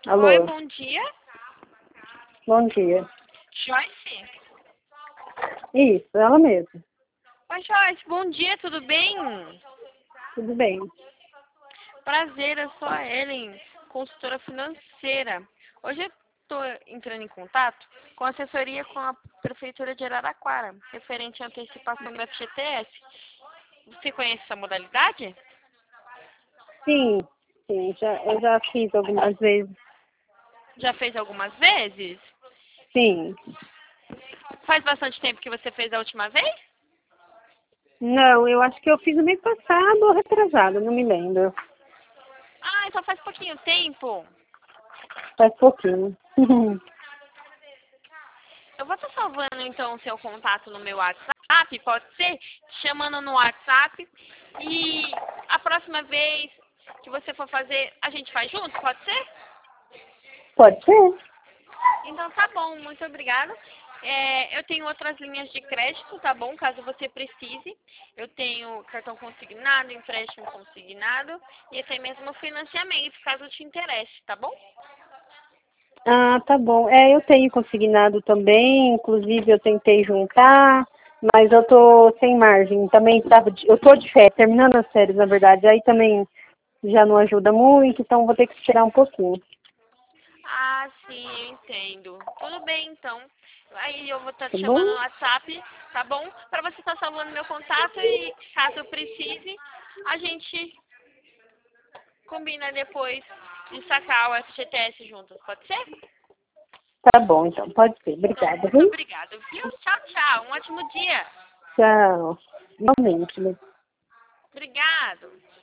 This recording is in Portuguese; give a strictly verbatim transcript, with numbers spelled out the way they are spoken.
Oi, Alô, bom dia. bom dia. Joyce? Isso, ela mesma. Oi, Joyce, bom dia, tudo bem? Tudo bem. Prazer, eu sou a Ellen, consultora financeira. Hoje eu estou entrando em contato com a assessoria com a Prefeitura de Araraquara, referente à antecipação do F G T S. Você conhece essa modalidade? Sim, sim, já, eu já fiz algumas vezes. Já fez algumas vezes? Sim. Faz bastante tempo que você fez a última vez? Não, eu acho que eu fiz no mês passado ou retrasado, não me lembro. Ah, então faz pouquinho tempo. Faz pouquinho. Eu vou estar salvando então o seu contato no meu WhatsApp, pode ser? Te chamando no WhatsApp. E a próxima vez que você for fazer, a gente faz junto, pode ser? Pode ser? Então tá bom, muito obrigada. É, eu tenho outras linhas de crédito, tá bom? Caso você precise. Eu tenho cartão consignado, empréstimo consignado e até mesmo financiamento, caso te interesse, tá bom? Ah, tá bom. É, eu tenho consignado também, inclusive eu tentei juntar, mas eu tô sem margem. Também tava, de- eu tô de férias, terminando as férias, na verdade. Aí também já não ajuda muito, então vou ter que esperar um pouquinho. Ah, sim, eu entendo. Tudo bem, então. Aí eu vou estar Tá te chamando no bom? WhatsApp, tá bom? Para você estar salvando meu contato e caso precise, a gente combina depois de sacar o F G T S juntos, pode ser? Tá bom, então, pode ser. Então, Obrigada, muito viu? obrigada, viu? Tchau, tchau. Um ótimo dia. Tchau. Igualmente, né? Obrigado.